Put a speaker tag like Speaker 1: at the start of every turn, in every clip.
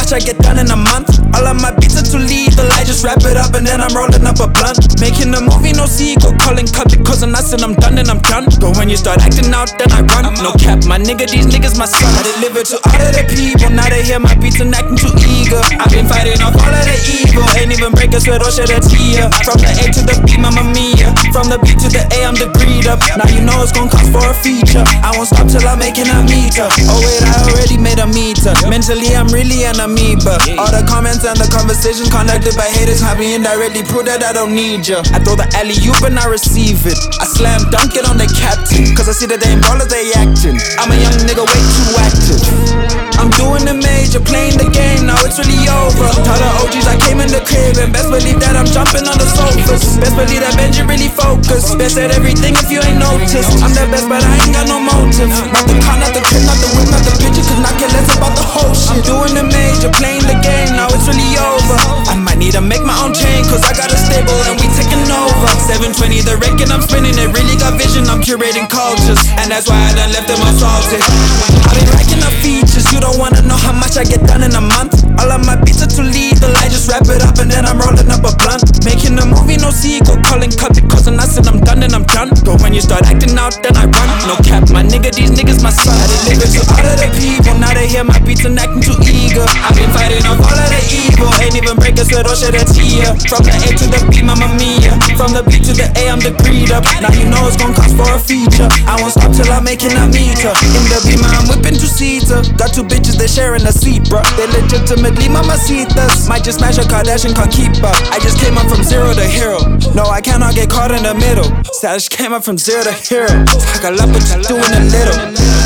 Speaker 1: much I get done in a month. All of my beats are too lethal, I just wrap it up and then I'm rolling up a blunt. Making a movie, no sequel, calling cut because I'm nuts and I'm done and I'm done. But when you start acting out, then I run. No cap, my nigga, these niggas my son. I deliver to all of the people, now they hear my beats and acting too eager. I've been fighting off all of the evil, ain't even break a sweat or shed a tear. From the A to the B, mamma mia. From the B to the A, I'm degreed up. Now you know it's gon' cost for a feature. I won't stop till I'm making a meter. Oh wait, I already made a meter. Mentally, I'm really an amoeba. All the comments and the conversation conducted by haters have me indirectly prove that I don't need ya. I throw the alley-oop and I receive it. I slam dunk it on the captain, cause I see that they ain't ballers, they acting. I'm a young nigga way too active. I'm doing the major, playing the game, now it's really over. Tell the OGs I came in the crib, and best believe that I'm jumping on the sofas. Best believe that Benji really focused. Best at everything if you ain't noticed. I'm the best but I ain't got no motive. Not the car, not the crib, not the whip, not the picture, cause not care less about the whole shit. I'm doing the major, playing the game, now it's really over. I might need to make my own chain, cause I got a stable and we taking over. 720 the wreck and I'm spinning it, really got vision, I'm curating cultures. And that's why I done left them assaulted. I've been racking up features, you don't wanna know how much I get done in a month. All of my beats are too lethal, I just wrap it up and then I'm rolling up a blunt. Making a movie, no sequel, calling cut because I'm nuts and I'm done and I'm done. But when you start acting out, then I run. No cap, my nigga, these niggas my son. I deliver to all of the people, now they hear my beats and acting too eager. I've been fighting off all of the evil, ain't even break a sweat or shed a tear. From the A to the B, mamma mia. From the B to the A, I'm degreed up. Now you know it's gon' cost for a feature. I won't stop till I'm making a meter. In the Beamer, I'm whipping two-seater. Got two bitches, they sharing a seat, bruh. They legitimately mamacitas. Might just smash a Kardashian, can't keep up. I just came up from zero to hero. No, I cannot get caught in the middle. Stash came up from zero to hero. Talk a lot, but you doing a little.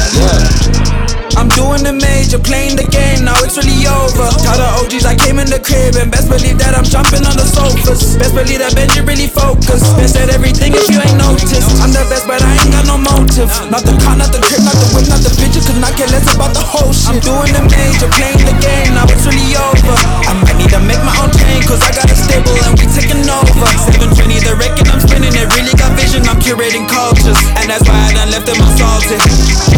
Speaker 1: Yeah. I'm doing the major, playing the game, now it's really over. Tell the OGs I came in the crib, and best believe that I'm jumping on the sofas. Best believe that Benji really focused. Best at everything if you ain't noticed. I'm the best, but I ain't got no motive. Not the car, not the crib, not the whip, not the bitches, cause not care less about the whole shit. I'm doing the major, playing the game, now it's really over. I might need to make my own chain, cause I got a stable and we taking over. 720 the wreck and I'm spinning it, really got vision, I'm curating cultures. And that's why I done left them assaulted.